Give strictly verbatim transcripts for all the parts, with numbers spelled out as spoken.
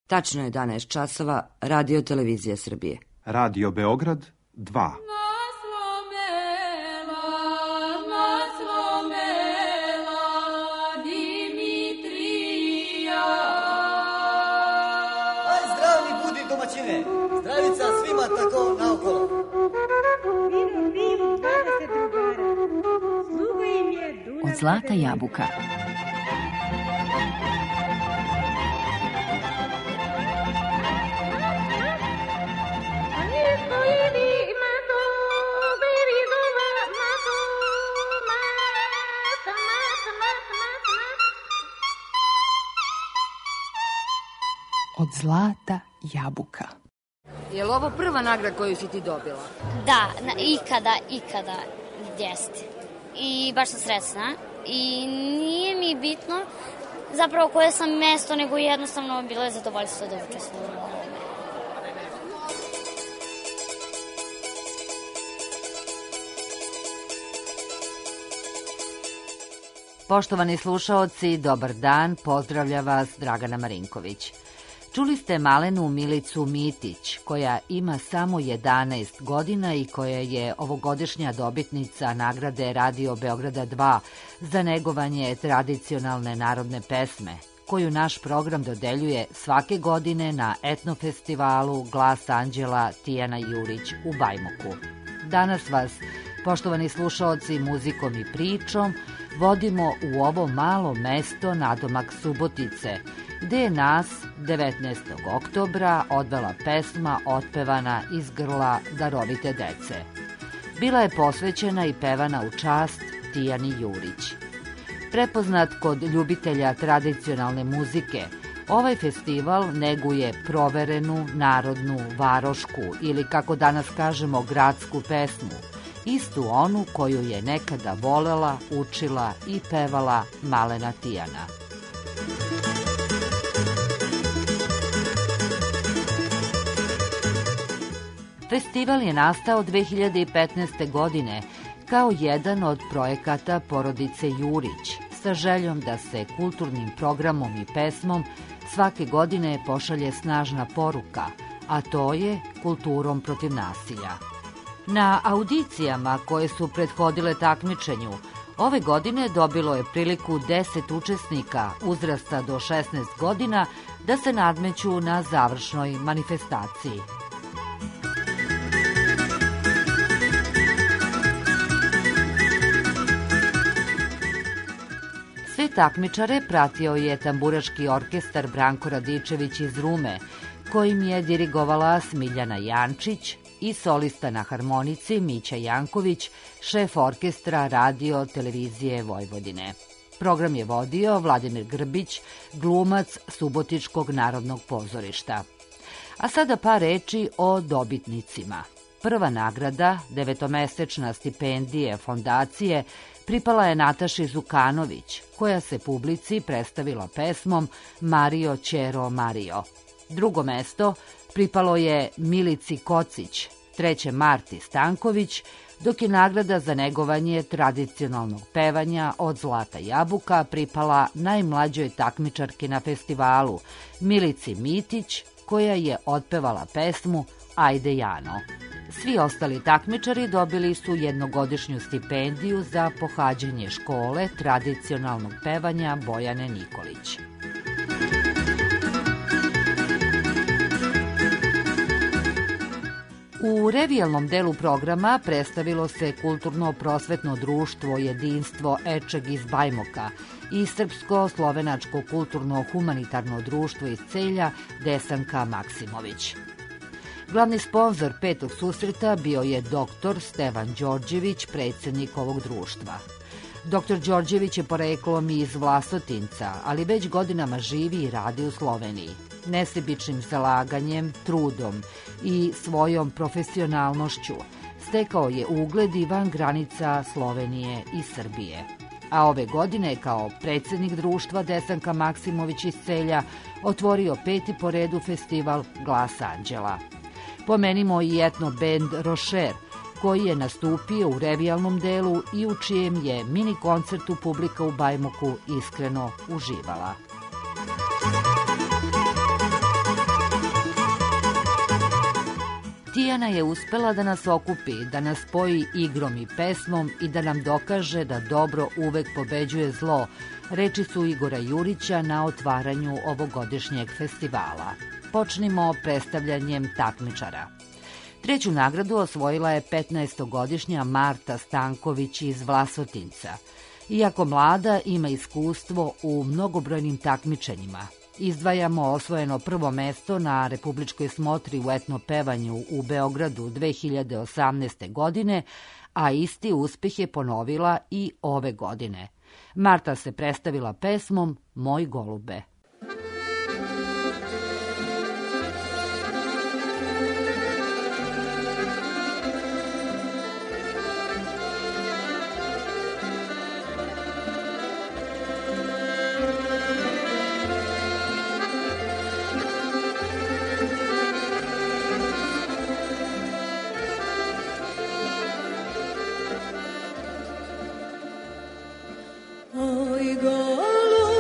Tačno je jedanaest časova, Radio Televizija Srbije. Radio Beograd dva. Aj, zdravni budi domaćine, zdravica svima tako naokolo. Vivu, vivu, dvadeset drugara, sluga im je Dunav. Od Zlata jabuka. Od Zlata jabuka. Je li ovo prva nagrada koju si ti dobila? Da, na, ikada, ikada, jeste. I baš sam srećna. I nije mi bitno zapravo koje sam mesto, nego jednostavno bilo je zadovoljstvo da učestvujem u ovome. Poštovani slušaoci, dobar dan, pozdravlja vas Dragana Marinković. Čuli ste malenu Milicu Mitić, koja ima samo jedanaest godina i koja je ovogodišnja dobitnica nagrade Radio Beograda dva za negovanje tradicionalne narodne pesme, koju naš program dodeljuje svake godine na etnofestivalu Glas Anđela Tijana Jurić u Bajmoku. Danas vas, poštovani slušaoci, muzikom i pričom vodimo u ovo malo mesto nadomak Subotice, gde je nas devetnaestog oktobra odvela pesma otpevana iz grla darovite dece. Bila je posvećena i pevana u čast Tijani Jurić. Prepoznat kod ljubitelja tradicionalne muzike, ovaj festival neguje proverenu, narodnu, varošku ili, kako danas kažemo, gradsku pesmu, istu onu koju je nekada volela, učila i pevala malena Tijana. Festival je nastao dve hiljade petnaeste. godine kao jedan od projekata porodice Jurić, sa željom da se kulturnim programom i pesmom svake godine pošalje snažna poruka, a to je kulturom protiv nasilja. Na audicijama koje su prethodile takmičenju, ove godine dobilo je priliku deset učesnika uzrasta do šesnaest godina da se nadmeću na završnoj manifestaciji. Sve takmičare pratio je tamburaški orkestar Branko Radičević iz Rume, kojim je dirigovala Smiljana Jančić, i solista na harmonici Mića Janković, šef orkestra Radio Televizije Vojvodine. Program je vodio Vladimir Grbić, glumac Subotičkog narodnog pozorišta. A sada par reči o dobitnicima. Prva nagrada, devetomesečna stipendije fondacije, pripala je Nataši Zukanović, koja se publici predstavila pesmom Mario Ćero Mario. Drugo mesto pripalo je Milici Kocić, treće Marti Stanković, dok je nagrada za negovanje tradicionalnog pevanja od Zlata jabuka pripala najmlađoj takmičarki na festivalu, Milici Mitić, koja je otpevala pesmu Ajde Jano. Svi ostali takmičari dobili su jednogodišnju stipendiju za pohađanje škole tradicionalnog pevanja Bojane Nikolić. U revijalnom delu programa predstavilo se kulturno-prosvetno društvo Jedinstvo Ečeg iz Bajmoka i Srpsko-slovenačko kulturno-humanitarno društvo iz Celja Desanka Maksimović. Glavni sponzor petog susreta bio je doktor Stevan Đorđević, predsjednik ovog društva. doktor Đorđević je poreklom iz Vlasotinca, ali već godinama živi i radi u Sloveniji. Nesebičnim zalaganjem, trudom i svojom profesionalnošću stekao je ugled i van granica Slovenije i Srbije. A ove godine, kao predsjednik društva Desanka Maksimović iz Celja, otvorio peti po redu festival Glas Anđela. Pomenimo i etno bend Rošer, koji je nastupio u revijalnom delu i u čijem je mini koncertu publika u Bajmoku iskreno uživala. Tijana je uspela da nas okupi, da nas spoji igrom i pesmom i da nam dokaže da dobro uvek pobeđuje zlo, reči su Igora Jurića na otvaranju ovogodišnjeg festivala. Počnimo predstavljanjem takmičara. Treću nagradu osvojila je petnaestogodišnja Marta Stanković iz Vlasotinca. Iako mlada, ima iskustvo u mnogobrojnim takmičenjima. Izdvajamo osvojeno prvo mesto na republičkoj smotri u etno pevanju u Beogradu dve hiljade osamnaeste. godine, a isti uspeh je ponovila i ove godine. Marta se predstavila pesmom Moj golube. Oj, golube,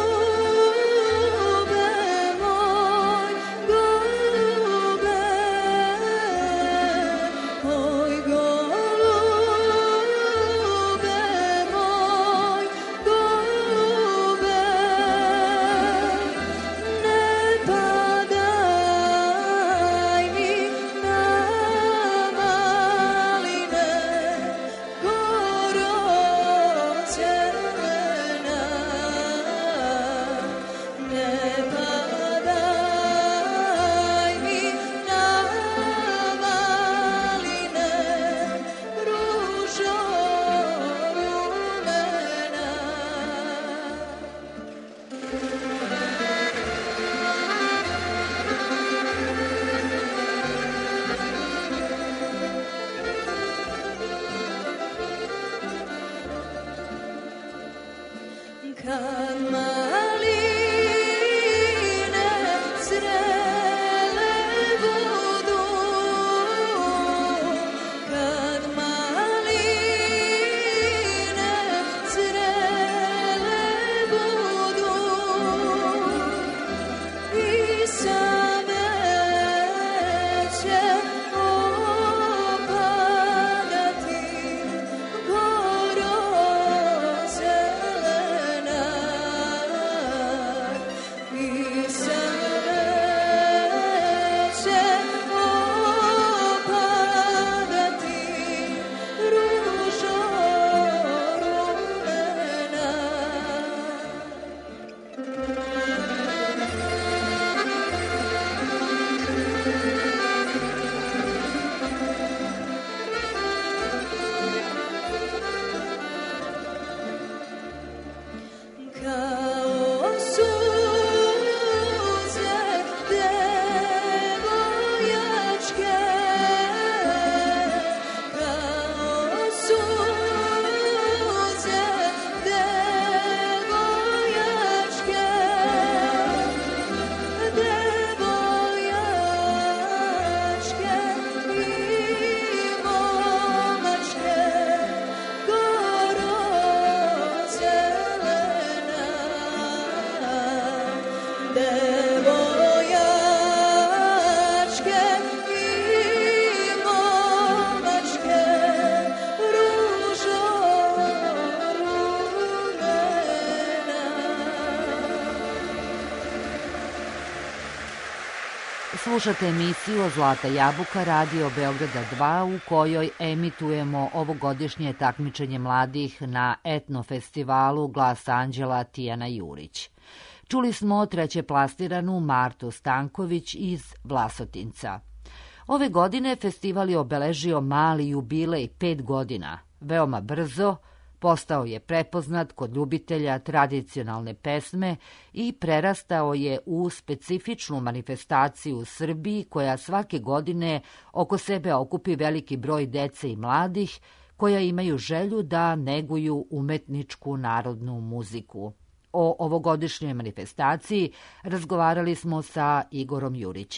Slušate emisiju Zlata jabuka Radio Beograda dva u kojoj emitujemo ovogodišnje takmičenje mladih na etno festivalu Glas anđela Tijana Jurić. Čuli smo treće plastiranu Martu Stanković iz Vlasotinca. Ove godine festival je obeležio mali jubilej pet godina. Veoma brzo postao je prepoznat kod ljubitelja tradicionalne pesme i prerastao je u specifičnu manifestaciju u Srbiji koja svake godine oko sebe okupi veliki broj dece i mladih koja imaju želju da neguju umetničku narodnu muziku. O ovogodišnjoj manifestaciji razgovarali smo sa Igorom Jurićem.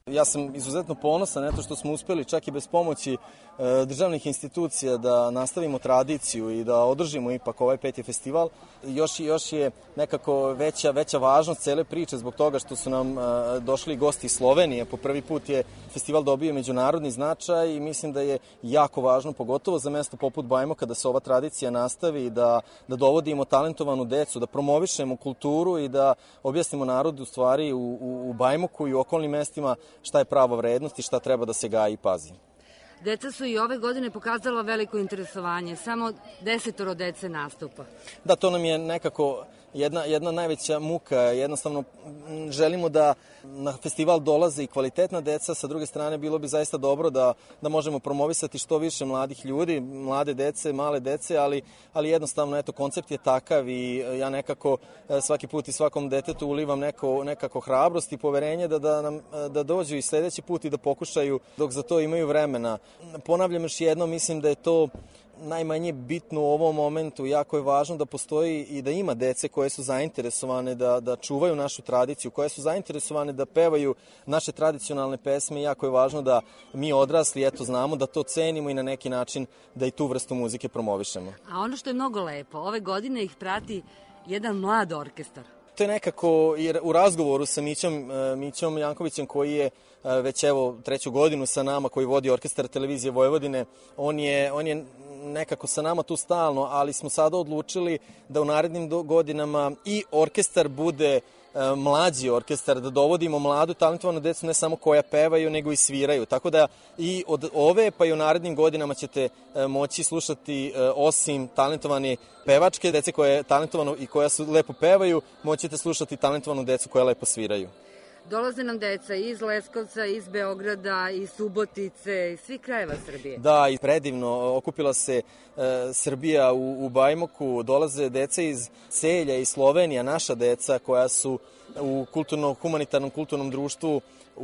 Ja sam izuzetno ponosan eto što smo uspeli čak i bez pomoći e, državnih institucija da nastavimo tradiciju i da održimo ipak ovaj peti festival. Još, još je nekako veća, veća važnost cele priče zbog toga što su nam e, došli gosti iz Slovenije. Po prvi put je festival dobio međunarodni značaj i mislim da je jako važno, pogotovo za mesto poput Bajmoka, da se ova tradicija nastavi i da, da dovodimo talentovanu decu, da promovišemo kulturu i da objasnimo narodu stvari u, u, u Bajmoku i u okolnim mestima šta je prava vrednost i šta treba da se gaji i pazi. Deca su i ove godine pokazala veliko interesovanje, samo desetoro dece nastupa. Da, to nam je nekako jedna, jedna najveća muka. Jednostavno želimo da na festival dolaze i kvalitetna deca, sa druge strane bilo bi zaista dobro da, da možemo promovisati što više mladih ljudi, mlade dece, male dece, ali, ali jednostavno eto, koncept je takav i ja nekako svaki put i svakom detetu ulivam neko, nekako hrabrost i poverenje da, da, nam, da dođu i sledeći put i da pokušaju dok za to imaju vremena. Ponavljam još jedno, mislim da je to najmanje bitno u ovom momentu. Jako je važno da postoji i da ima dece koje su zainteresovane da, da čuvaju našu tradiciju, koje su zainteresovane da pevaju naše tradicionalne pesme. Jako je važno da mi odrasli eto znamo da to cenimo i na neki način da i tu vrstu muzike promovišemo. A ono što je mnogo lepo, ove godine ih prati jedan mlad orkestar. To je nekako u razgovoru sa Mićom, Mićom Jankovićem koji je već evo treću godinu sa nama, koji vodi orkestar Televizije Vojvodine. On je, on je nekako sa nama tu stalno, ali smo sada odlučili da u narednim godinama i orkestar bude mlađi orkestar, da dovodimo mladu talentovanu decu ne samo koja pevaju, nego i sviraju. Tako da i od ove pa i u narednim godinama ćete moći slušati osim talentovane pevačke dece koja je talentovano i koja su lepo pevaju, moćete slušati talentovanu decu koja lepo sviraju. Dolaze nam deca iz Leskovca, iz Beograda, iz Subotice, iz svih krajeva Srbije. Da, i predivno. Okupila se e, Srbija u, u Bajmoku, dolaze deca iz Celja i Slovenija, naša deca koja su u kulturno-humanitarnom kulturnom društvu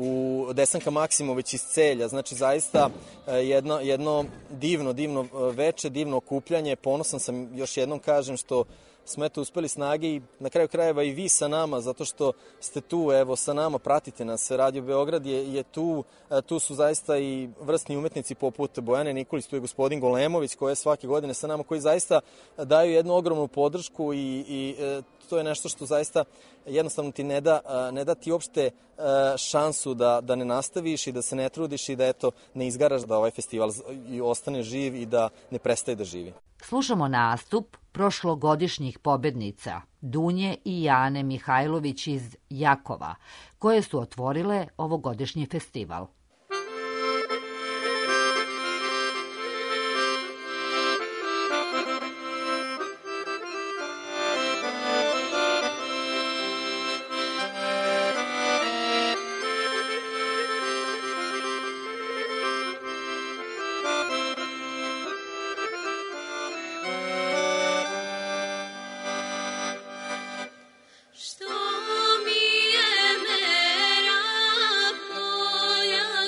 u Desanka Maksimović iz Celja. Znači, zaista jedno, jedno divno, divno veče, divno okupljanje. Ponosan sam, još jednom kažem, što smo eto uspeli snage i na kraju krajeva i vi sa nama, zato što ste tu, evo, sa nama, pratite nas. Radio Beograd je, je tu, tu su zaista i vrstni umetnici poput Bojane Nikolić, tu je gospodin Golemović koji je svake godine sa nama, koji zaista daju jednu ogromnu podršku i, i to je nešto što zaista jednostavno ti ne da, ne da ti uopšte šansu da, da ne nastaviš i da se ne trudiš i da eto ne izgaraš, da ovaj festival i ostane živ i da ne prestaje da živi. Slušamo nastup prošlogodišnjih pobednica Dunje i Jane Mihajlović iz Jakova, koje su otvorile ovogodišnji festival. Što mi je mera tvoja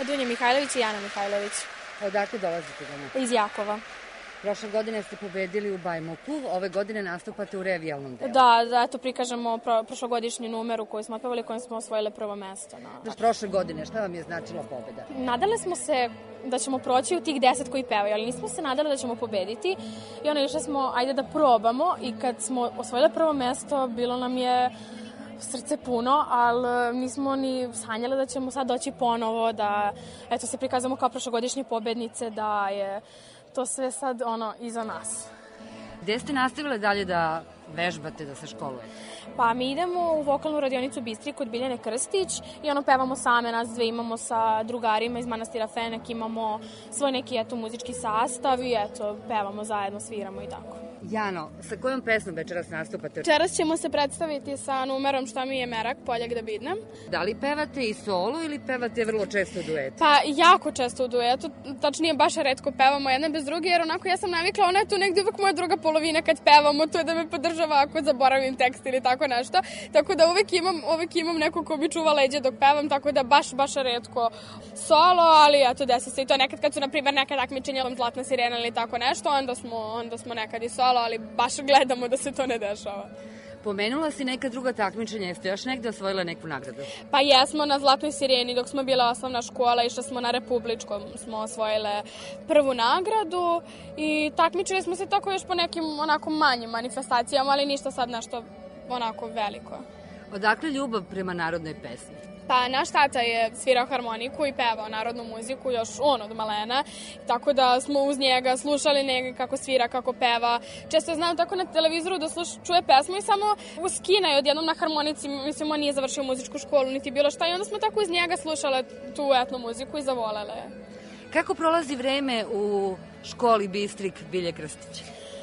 Dunja Mihajlović i Jana Mihajlović. Odakle dolazite doma? Iz Jakova. Prošle godine ste pobedili u Bajmoku, ove godine nastupate u revijalnom delu. Da, da, eto prikažemo pro, prošlogodišnju numeru koju smo otpevali, kojom smo osvojile prvo mesto. Na... Prošle godine, šta vam je značila pobeda? Nadale smo se da ćemo proći u tih deset koji pevaju, ali nismo se nadali da ćemo pobediti. I ono, išli smo, ajde da probamo, i kad smo osvojile prvo mesto, bilo nam je srce puno, ali nismo ni sanjali da ćemo sad doći ponovo, da eto se prikazamo kao prošlogodišnje pobednice, da je to sve sad ono iza nas. Gde ste nastavile dalje da vežbate, da se školujete? Pa mi idemo u vokalnu radionicu Bistri kod Biljane Krstić i ono pevamo same, nas dve imamo sa drugarima iz manastira Fenek, imamo svoj neki eto muzički sastav i eto pevamo zajedno, sviramo i tako. Jano, sa kojom pesmom večeras nastupate? Večeras ćemo se predstaviti sa numerom Šta mi je merak, poljak da bidnem. Da li pevate i solo ili pevate vrlo često u duetu? Pa jako često u duetu, tačnije baš retko pevamo jedna bez druge, jer onako ja sam navikla, ona je tu negdje uvek moja druga polovina kad pevamo, to je da me podržava ako zaboravim tekst ili tako nešto. Tako da uvek imam, uvek imam neko ko mi čuva leđe dok pevam, tako da baš, baš retko solo, ali eto desi se i to nekad kad su, na primjer, neka takmičenja Zlatna sirena ili tako nešto, onda smo, onda smo nekad i solo, ali baš gledamo da se to ne dešava. Pomenula si neka druga takmičenja, jeste još negde osvojila neku nagradu? Pa jesmo na Zlatnoj sireni, dok smo bila osnovna škola, išla smo na Republičkom, smo osvojile prvu nagradu i takmičili smo se tako još po nekim onako manjim manifestacijama, ali ništa sad nešto onako veliko. Odakle ljubav prema narodnoj pesmi? Pa naš tata je svirao harmoniku i pevao narodnu muziku još on od malena, tako da smo uz njega slušali njega kako svira, kako peva. Često je znao tako na televizoru da sluš, čuje pesmu i samo uskina je odjednom na harmonici, mislim on nije završio muzičku školu niti bilo šta i onda smo tako iz njega slušale tu etnu muziku i zavolele je. Kako prolazi vreme u školi Bistrik Bilje Krstić?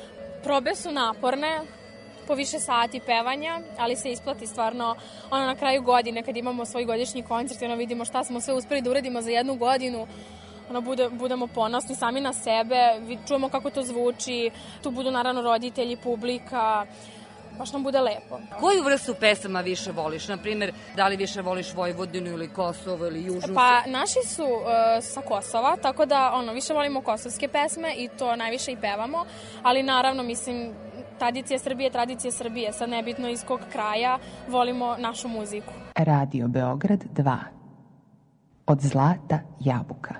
Probe su naporne, po više sati pevanja, ali se isplati stvarno ono na kraju godine kad imamo svoj godišnji koncert i ono vidimo šta smo sve uspeli da uradimo za jednu godinu, ono bude, budemo ponosni sami na sebe, čujemo kako to zvuči, tu budu naravno roditelji, publika, baš nam bude lepo. Koju vrstu pesama više voliš? Naprimjer, da li više voliš Vojvodinu ili Kosovo ili Južnu? Pa naši su uh, sa Kosova, tako da ono više volimo kosovske pesme i to najviše i pevamo, ali naravno mislim tradicija Srbije, tradicija Srbije, sad nebitno iz kog kraja, volimo našu muziku. Radio Beograd dva. Od zlata jabuka.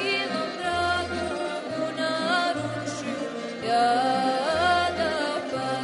Ja da pa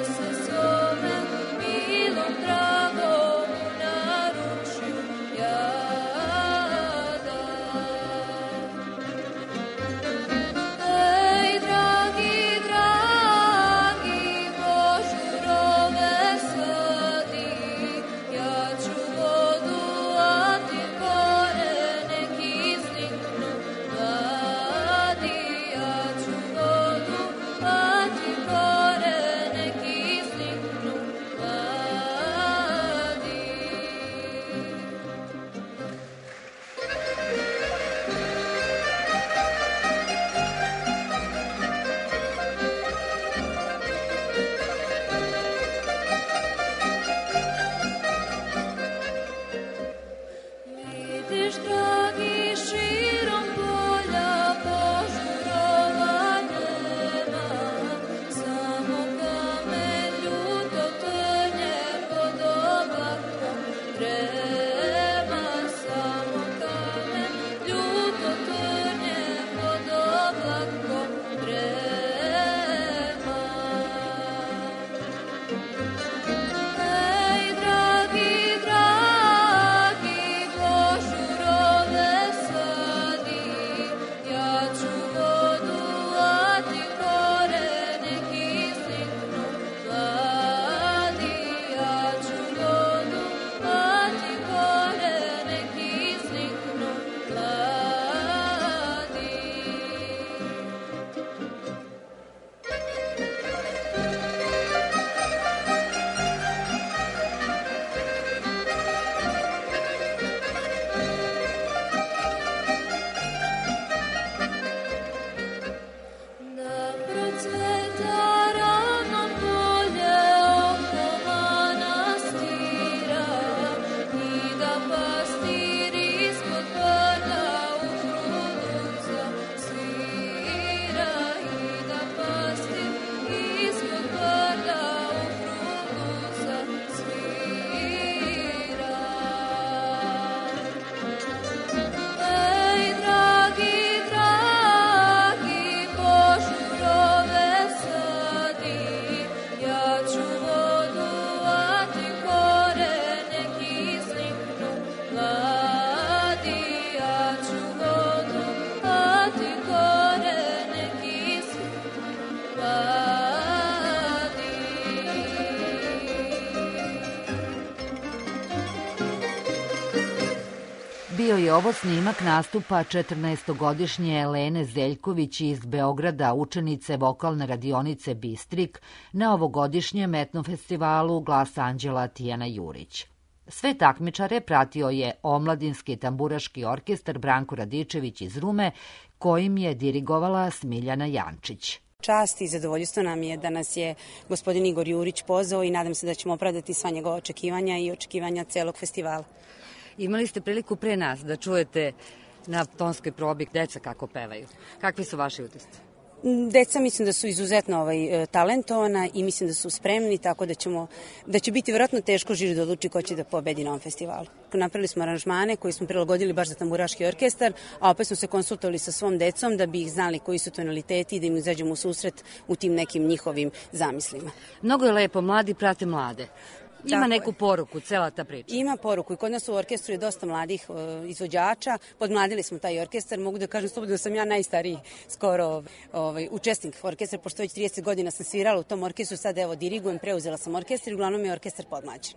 je ovo snimak nastupa četrnaestogodišnje Lene Zeljković iz Beograda, učenice vokalne radionice Bistrik, na ovogodišnjem etnofestivalu Glas Anđela Tijana Jurić. Sve takmičare pratio je Omladinski tamburaški orkestar Branko Radičević iz Rume, kojim je dirigovala Smiljana Jančić. Čast i zadovoljstvo nam je da nas je gospodin Igor Jurić pozvao i nadam se da ćemo opravdati sva njegova očekivanja i očekivanja celog festivala. Imali ste priliku pre nas da čujete na tonskoj probi deca kako pevaju. Kakvi su vaši utisci? Deca mislim da su izuzetno ovaj, talentovana i mislim da su spremni, tako da, ćemo, da će biti vjerojatno teško žiri da odluči ko će da pobedi na ovom festivalu. Napravili smo aranžmane koji smo prilagodili baš za tamburaški orkestar, a opet smo se konsultovali sa svom decom da bi ih znali koji su tonaliteti i da im izađemo u susret u tim nekim njihovim zamislima. Mnogo je lepo, mladi prate mlade. Ima tako neku poruku, cela ta priča. Ima poruku i kod nas u orkestru je dosta mladih uh, izvođača. Podmladili smo taj orkestar. Mogu da kažem slobodno da sam ja najstariji skoro ovaj, učesnik orkestra, pošto već trideset godina sam svirala u tom orkestru. Sad evo dirigujem, preuzela sam orkestar i uglavnom je orkestar podmlađen.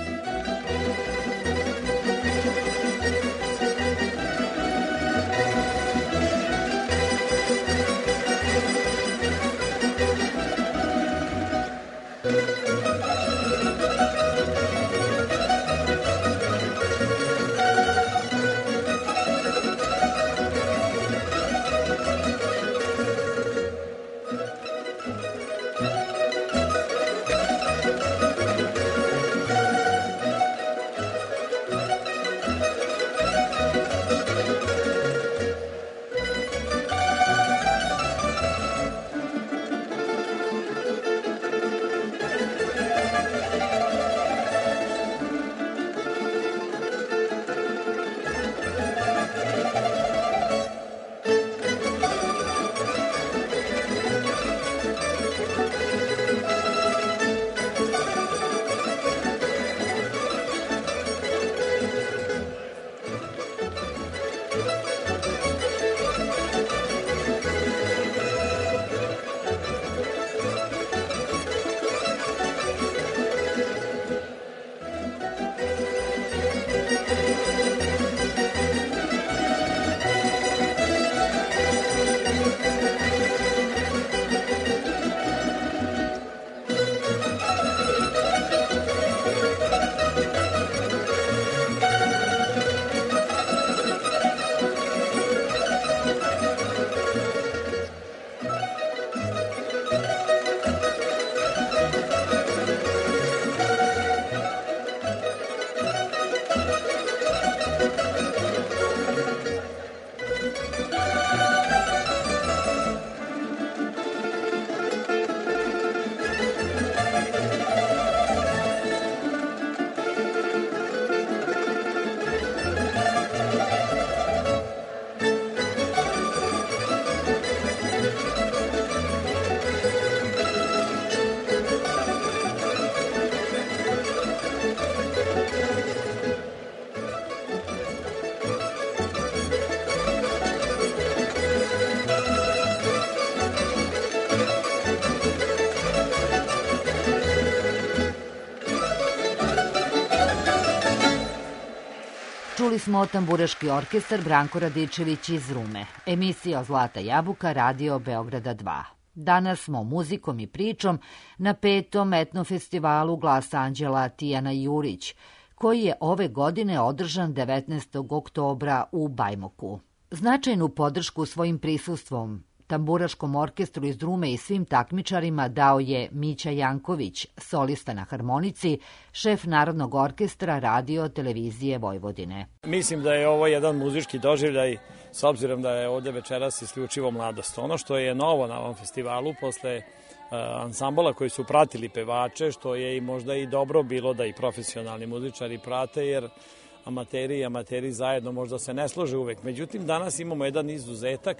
Čuli smo tamburaški orkestar Branko Radičević iz Rume. Emisija Zlata jabuka, Radio Beograda dva. Danas smo muzikom i pričom na petom etnofestivalu Glas Anđela Tijana Jurić, koji je ove godine održan devetnaestog oktobra u Bajmoku. Značajnu podršku svojim prisustvom tamburaškom orkestru iz Rume i svim takmičarima dao je Mića Janković, solista na harmonici, šef Narodnog orkestra Radio Televizije Vojvodine. Mislim da je ovo jedan muzički doživljaj, s obzirom da je ovdje večeras isključivo mladost. Ono što je novo na ovom festivalu, posle uh, ansambala koji su pratili pevače, što je i možda i dobro bilo da i profesionalni muzičari prate, jer amateri i amateri zajedno možda se ne slože uvek. Međutim, danas imamo jedan izuzetak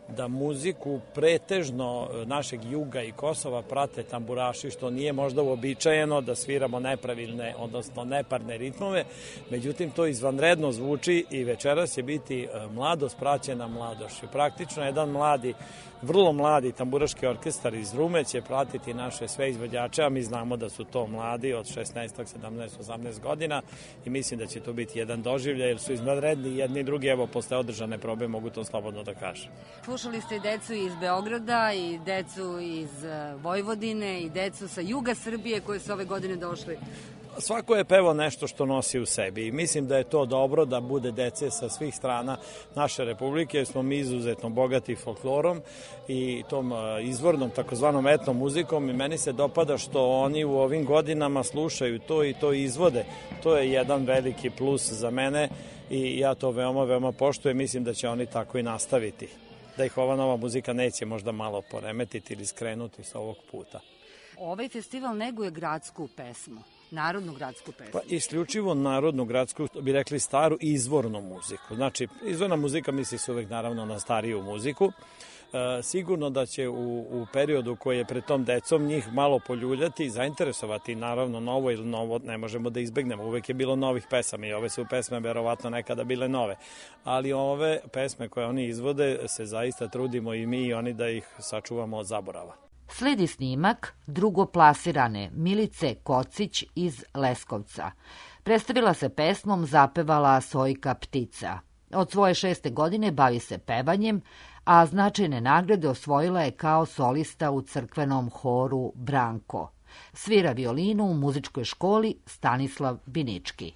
da muziku pretežno našeg juga i Kosova prate tamburaši, što nije možda uobičajeno da sviramo nepravilne, odnosno neparne ritmove, međutim to izvanredno zvuči i večeras će biti mladost praćena mladošću. Praktično jedan mladi, vrlo mladi tamburaški orkestar iz Rume će pratiti naše sve izvođače, a mi znamo da su to mladi od šesnaest, sedamnaest, osamnaest godina i mislim da će to biti jedan doživljaj, jer su izvanredni jedni i drugi, evo posle održane probe mogu to slobodno da kažem. Slušali ste i decu iz Beograda, i decu iz Vojvodine, i decu sa juga Srbije koje su ove godine došli. Svako je pevao nešto što nosi u sebi i mislim da je to dobro da bude dece sa svih strana naše republike, jer smo mi izuzetno bogati folklorom i tom izvornom takozvanom etno muzikom i meni se dopada što oni u ovim godinama slušaju to i to izvode. To je jedan veliki plus za mene i ja to veoma, veoma poštujem. Mislim da će oni tako i nastaviti. Da ih ova nova muzika neće možda malo poremetiti ili skrenuti sa ovog puta. Ovaj festival neguje gradsku pesmu. Narodnu gradsku pesmu. Pa isključivo narodnu gradsku, bi rekli staru izvornu muziku. Znači, izvorna muzika misli se uvek naravno na stariju muziku. E, sigurno da će u, u periodu koji je pred tom decom njih malo poljuljati i zainteresovati, naravno novo ili novo ne možemo da izbegnemo. Uvek je bilo novih pesama i ove su pesme verovatno nekada bile nove. Ali ove pesme koje oni izvode se zaista trudimo i mi i oni da ih sačuvamo od zaborava. Sledi snimak drugoplasirane Milice Kocić iz Leskovca. Predstavila se pesmom Zapevala Sojka ptica. Od svoje šeste godine bavi se pevanjem, a značajne nagrade osvojila je kao solista u crkvenom horu Branko. Svira violinu u muzičkoj školi Stanislav Binički.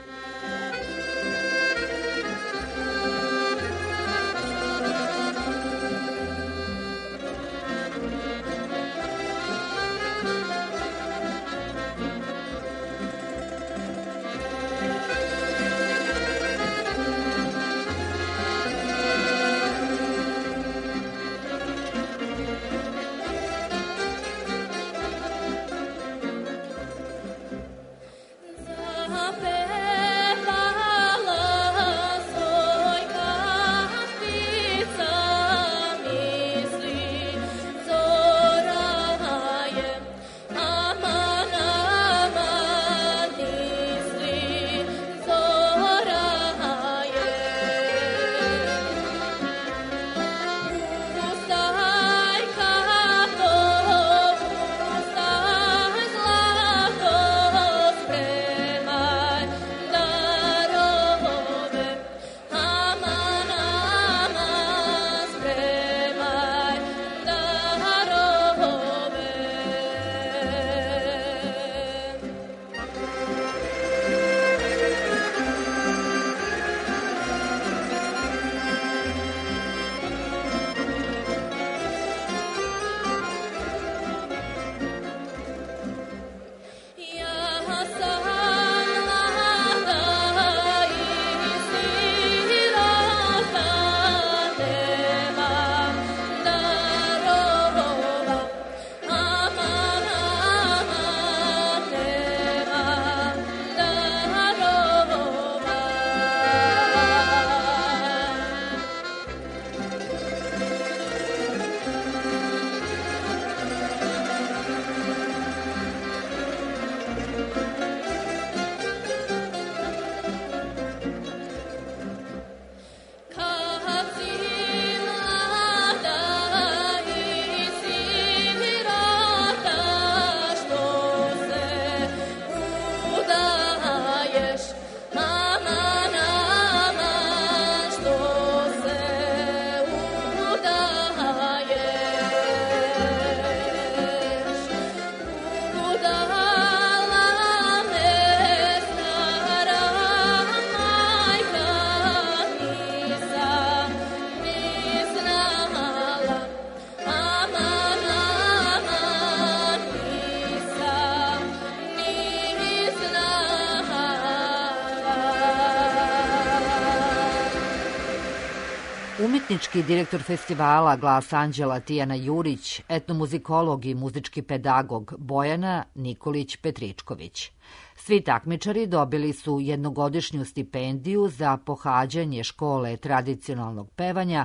Umetnički direktor festivala Glas Anđela Tijana Jurić, etnomuzikolog i muzički pedagog Bojana Nikolić-Petričković. Svi takmičari dobili su jednogodišnju stipendiju za pohađanje škole tradicionalnog pevanja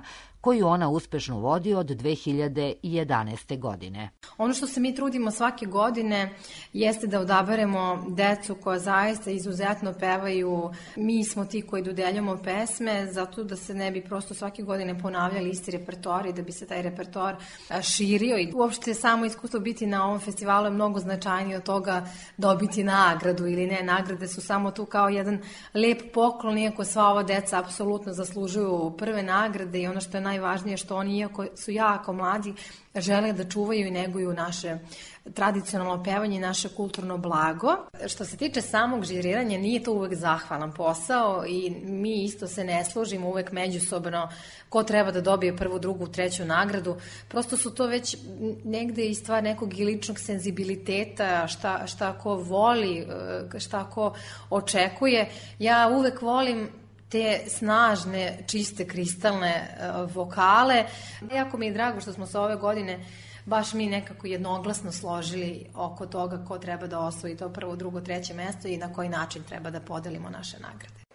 koju ona uspešno vodi od dve hiljade jedanaeste. godine. Ono što se mi trudimo svake godine jeste da odaberemo decu koja zaista izuzetno pevaju. Mi smo ti koji dodeljamo pesme zato da se ne bi prosto svake godine ponavljali isti repertoar, da bi se taj repertoar širio i uopšte samo iskustvo biti na ovom festivalu je mnogo značajnije od toga dobiti nagradu ili ne. Nagrade su samo tu kao jedan lep poklon, iako sva ova deca apsolutno zaslužuju prve nagrade i ono što je najvažnije što oni, iako su jako mladi, žele da čuvaju i neguju naše tradicionalno pevanje i naše kulturno blago. Što se tiče samog žiriranja, nije to uvek zahvalan posao i mi isto se ne služimo uvek međusobno ko treba da dobije prvu, drugu, treću nagradu. Prosto su to već negde i stvar nekog i ličnog senzibiliteta, šta, šta ko voli, šta ko očekuje. Ja uvek volim te snažne, čiste, kristalne vokale. Jako mi je drago što smo se ove godine baš mi nekako jednoglasno složili oko toga ko treba da osvoji to prvo, drugo, treće mesto i na koji način treba da podelimo naše nagrade.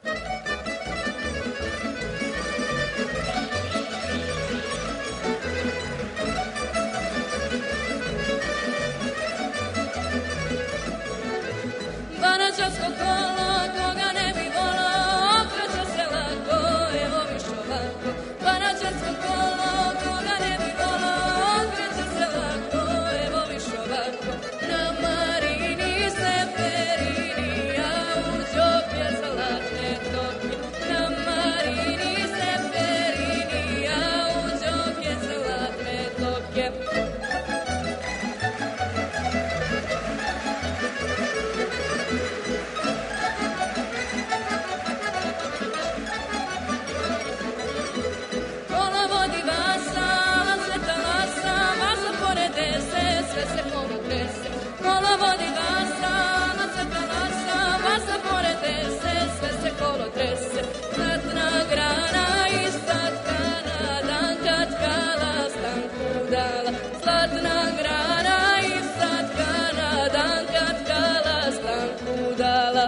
Banačarsko kolo, koga ne bi volao, okreće se lako, evo viš ovako. Banačarsko kolo, koga ne bi volao, okreće se lako, evo viš ovako. Na Marini se perini, a u džoke zlatne toke. Na Marini se perini, a u džoke zlatne toke. Sve se kolo trese, kolo vodi vasa, na sveta lasa, vasa pored dese, sve se kolo trese. Zlatna grana ispod Kanada, kad kala stanku dala. Zlatna grana ispod Kanada, kad kala stanku dala.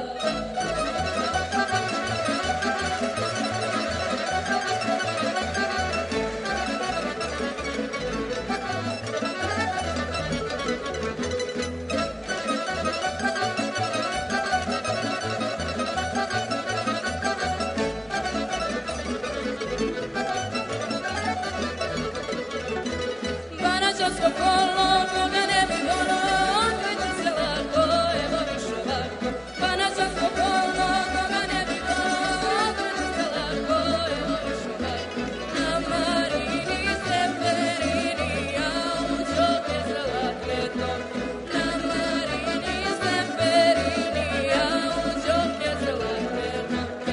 Banačarsko kolo, koga ne bi volao, okreće se lako, evo viš ovako. Banačarsko kolo, koga ne bi volao, okreće se lako, evo viš ovako. Na Marini se perini, a u džoke zlatne toke. Na Marini se perini, a u džoke zlatne toke.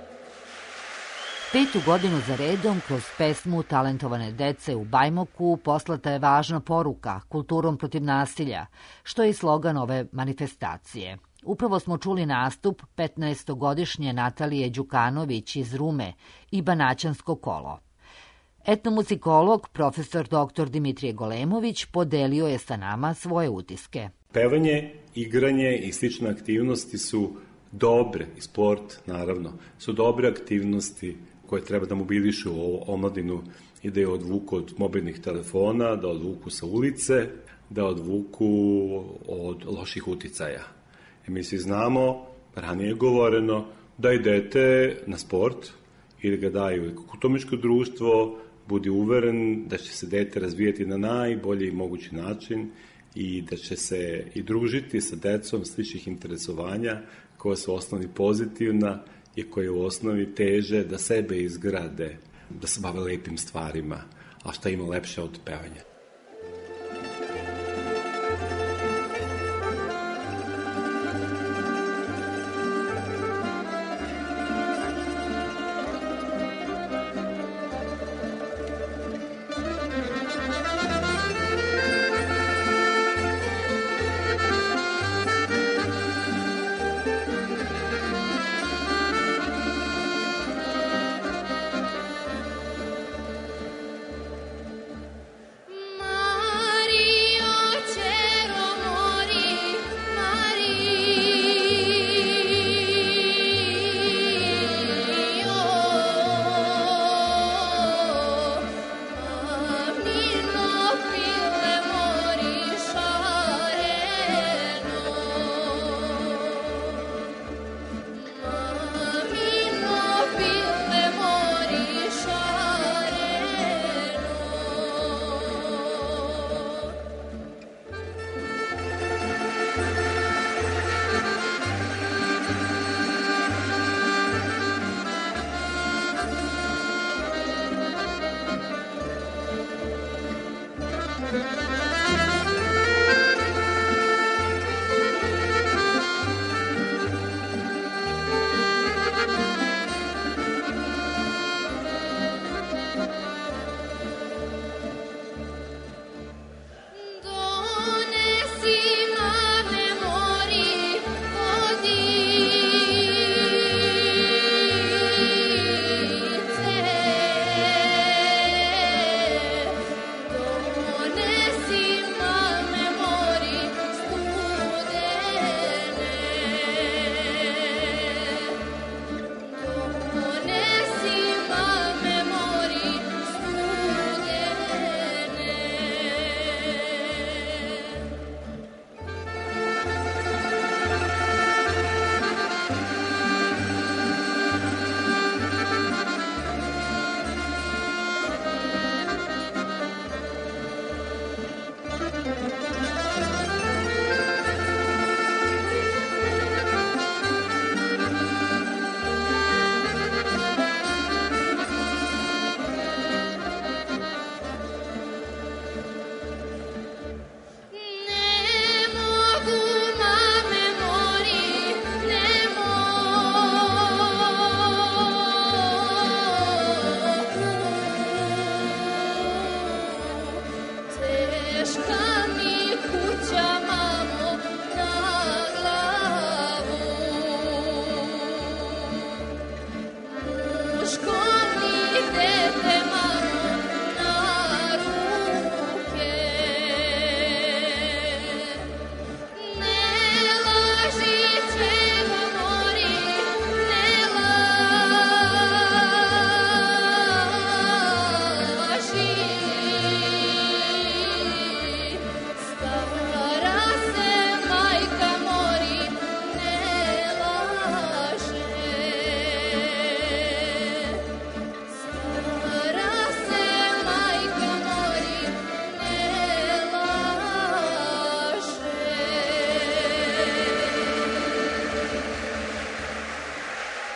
Petu godinu za redom kroz pesmu talentovane dece u Bajmoku poslata je važna poruka kulturom protiv nasilja, što je i slogan ove manifestacije. Upravo smo čuli nastup petnaestogodišnje Natalije Đukanović iz Rume i Banaćansko kolo. Etnomuzikolog profesor doktor Dimitrije Golemović podelio je sa nama svoje utiske. Pevanje, igranje i slične aktivnosti su dobre, i sport naravno, su dobre aktivnosti koje treba da mobilišu omladinu i da je odvuku od mobilnih telefona, da odvuku sa ulice, da odvuku od loših uticaja. I mi svi znamo, ranije je govoreno, da idete na sport ili ga daju u kulturničko društvo, budi uveren da će se dete razvijati na najbolji mogući način i da će se i družiti sa decom sličnih interesovanja koja su osnovni pozitivna i koje u osnovi teže da sebe izgrade, da se bave lepim stvarima, a šta ima lepše od pevanja.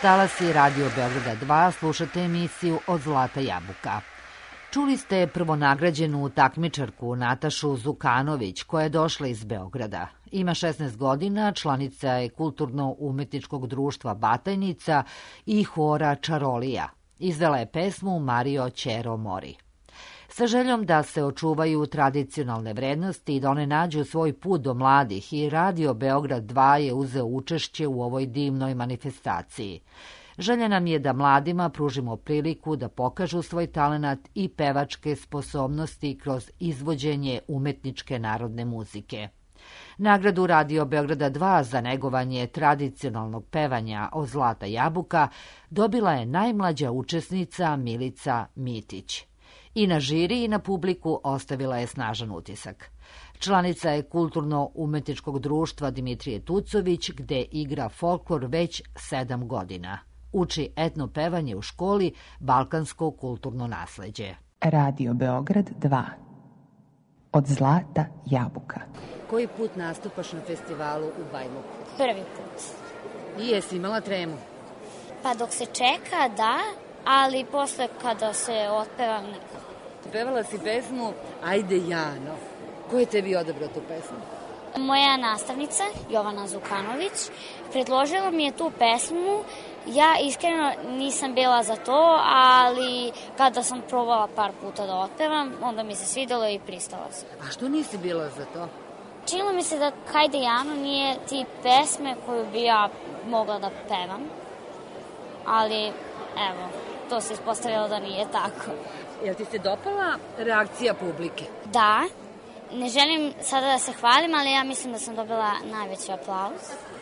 talasi Radio Beograda dva slušate emisiju Od zlata jabuka. Čuli ste prvonagrađenu takmičarku Natašu Zukanović, koja je došla iz Beograda. Ima šesnaest godina, članica je Kulturno-umetničkog društva Batajnica i hora Čarolija. Izvela je pesmu Mario Ćero Mori. Sa željom da se očuvaju tradicionalne vrednosti i da one nađu svoj put do mladih, i Radio Beograd dva je uzeo učešće u ovoj divnoj manifestaciji. Želja nam je da mladima pružimo priliku da pokažu svoj talenat i pevačke sposobnosti kroz izvođenje umetničke narodne muzike. Nagradu Radio Beograda dva za negovanje tradicionalnog pevanja Od zlata jabuka dobila je najmlađa učesnica Milica Mitić. I na žiri i na publiku ostavila je snažan utisak. Članica je Kulturno-umetničkog društva Dimitrije Tucović, gde igra folklor već sedam godina. Uči etno pevanje u školi Balkansko kulturno nasleđe. Radio Beograd dva. Od zlata jabuka. Koji put nastupaš na festivalu u Bajmoku? Prvi put. I jesi imala tremu? Pa dok se čeka, da, ali posle kada se otpevam ne. Pevala si pesmu Ajde Jano. Ko je tebi odabrao tu pesmu? Moja nastavnica, Jovana Zukanović, predložila mi je tu pesmu. Ja iskreno nisam bila za to, ali kada sam probala par puta da otpevam, onda mi se svidelo i pristala sam. A što nisi bila za to? Činilo mi se da Hajde Jano nije tip pesme koju bi ja mogla da pevam, ali evo, to se ispostavilo da nije tako. Jel ti se dopala reakcija publike? Da. Ne želim sada da se hvalim, ali ja mislim da sam dobila najveći aplauz.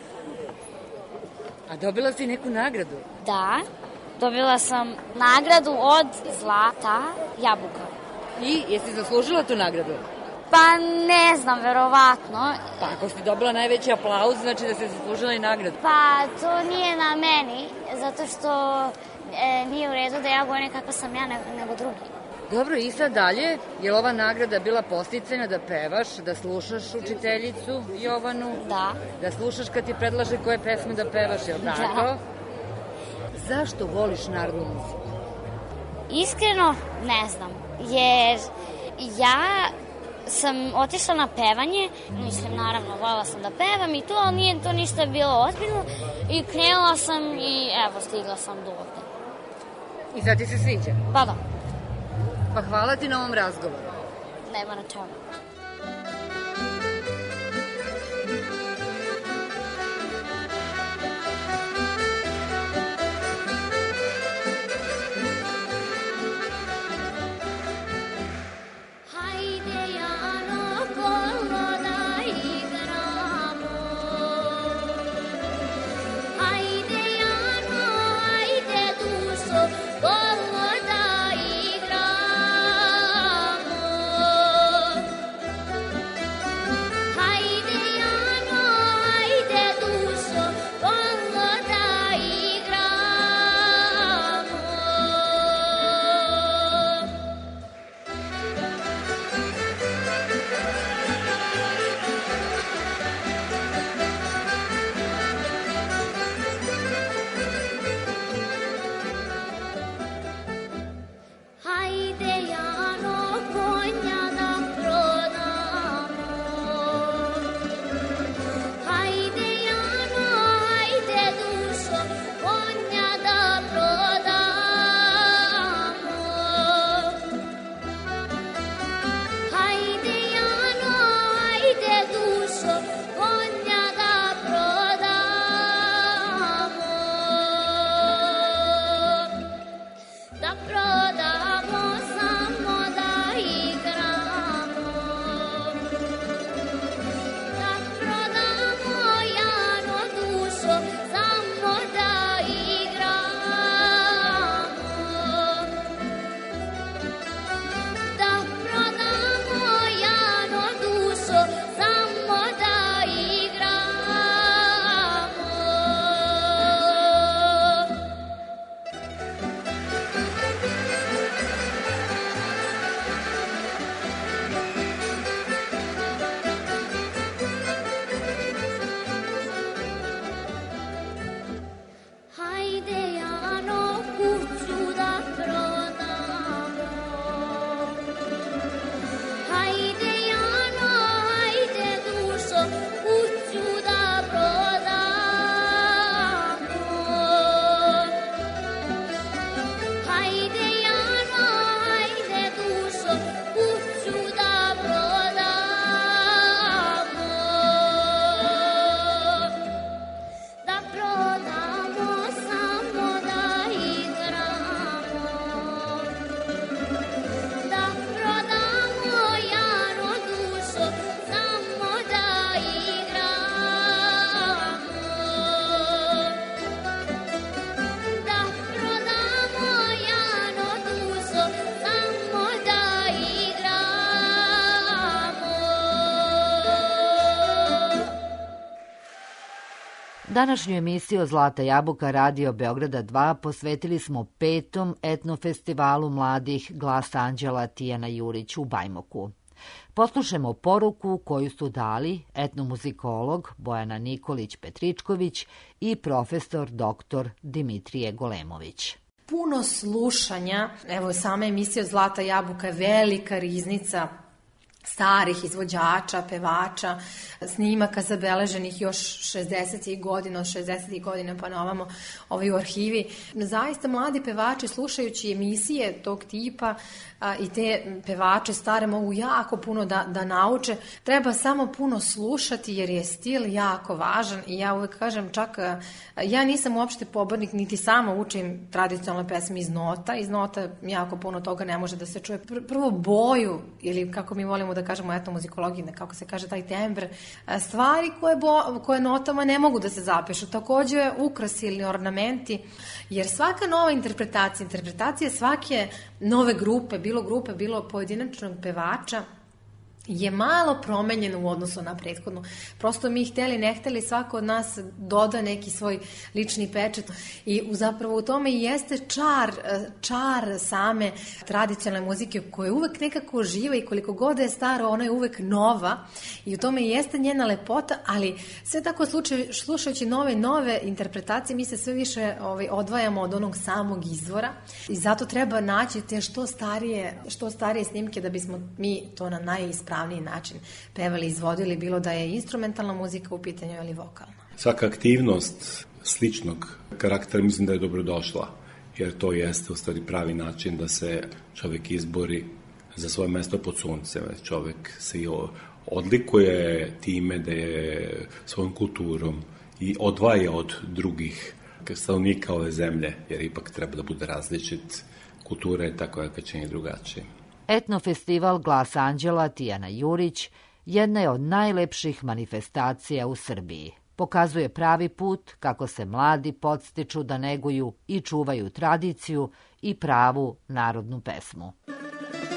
A dobila si neku nagradu? Da. Dobila sam nagradu od zlata jabuka. I jesi zaslužila tu nagradu? Pa ne znam, verovatno. Pa ako si dobila najveći aplauz, znači da si zaslužila i nagradu. Pa to nije na meni, zato što e, nije u redu da ja govorim kako sam ja nego, nego drugi. Dobro, i sad dalje, je li ova nagrada bila posticajna da pevaš, da slušaš učiteljicu Jovanu? Da. Da slušaš kad ti predlaže koje pesme da pevaš, je li tako? Da. Zašto voliš narodnu muziku? Iskreno, ne znam, jer ja sam otišla na pevanje, mislim, naravno, voljela sam da pevam i to, ali nije to ništa bilo ozbiljno i krenula sam i evo, stigla sam do ovde. I sad ti se sviđa? Pa da. Pa hvala ti na ovom razgovoru. Nema na čemu. Današnju emisiju Zlata jabuka Radio Beograda dva posvetili smo petom etnofestivalu mladih Glas Anđela Tijana Jurić u Bajmoku. Poslušajmo poruku koju su dali etnomuzikolog Bojana Nikolić-Petričković i profesor doktor Dimitrije Golemović. Puno slušanja, evo sama emisija Zlata jabuka je velika riznica starih izvođača, pevača, snimaka zabeleženih još šezdesetih godina, od šezdesetih godina pa na ovamo ovaj u arhivi. Zaista mladi pevači slušajući emisije tog tipa a, i te pevače stare mogu jako puno da, da nauče. Treba samo puno slušati jer je stil jako važan i ja uvek kažem čak, a, ja nisam uopšte pobornik niti sama učim tradicionalne pesme iz nota. Iz nota jako puno toga ne može da se čuje. Prvo boju ili kako mi volimo da kažemo etnomuzikologiji, kako se kaže taj tembr, stvari koje, bo, koje notama ne mogu da se zapišu. Takođe ukrasi ili ornamenti, jer svaka nova interpretacija, interpretacija svake nove grupe, bilo grupe, bilo pojedinačnog pevača, je malo promenjeno u odnosu na prethodnu. Prosto mi hteli, ne hteli, svako od nas doda neki svoj lični pečat i zapravo u tome i jeste čar, čar same tradicionalne muzike koja je uvek nekako živa i koliko god je stara, ona je uvek nova i u tome i jeste njena lepota, ali sve tako slučaj, slušajući nove nove interpretacije mi se sve više ovaj, odvajamo od onog samog izvora i zato treba naći te što starije, što starije snimke da bismo mi to na najispravniji način pevali, izvodili, bilo da je instrumentalna muzika u pitanju ili vokalna. Svaka aktivnost sličnog karaktera mislim da je dobrodošla, jer to jeste u stvari pravi način da se čovek izbori za svoje mesto pod suncem. Čovek se i odlikuje time da je svojom kulturom i odvaja od drugih stanovnika ove zemlje, jer ipak treba da bude različit. Kultura je tako kad će i drugačije. Etnofestival Glas Anđela Tijana Jurić jedna je od najlepših manifestacija u Srbiji. Pokazuje pravi put kako se mladi podstiču da neguju i čuvaju tradiciju i pravu narodnu pesmu.